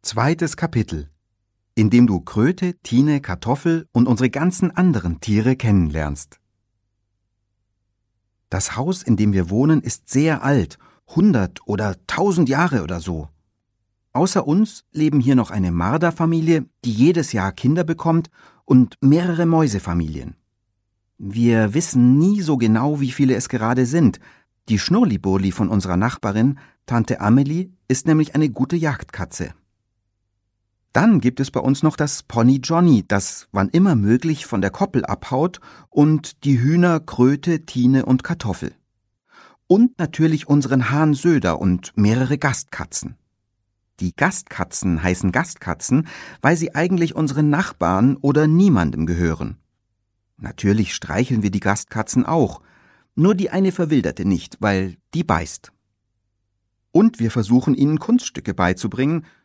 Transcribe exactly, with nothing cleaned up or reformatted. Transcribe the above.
Zweites Kapitel, in dem du Kröte, Tine, Kartoffel und unsere ganzen anderen Tiere kennenlernst. Das Haus, in dem wir wohnen, ist sehr alt, hundert oder tausend Jahre oder so. Außer uns leben hier noch eine Marderfamilie, die jedes Jahr Kinder bekommt, und mehrere Mäusefamilien. Wir wissen nie so genau, wie viele es gerade sind. Die Schnurliburli von unserer Nachbarin, Tante Amelie, ist nämlich eine gute Jagdkatze. Dann gibt es bei uns noch das Pony Johnny, das wann immer möglich von der Koppel abhaut, und die Hühner Kröte, Tine und Kartoffel. Und natürlich unseren Hahn Söder und mehrere Gastkatzen. Die Gastkatzen heißen Gastkatzen, weil sie eigentlich unseren Nachbarn oder niemandem gehören. Natürlich streicheln wir die Gastkatzen auch, nur die eine verwilderte nicht, weil die beißt. Und wir versuchen ihnen Kunststücke beizubringen,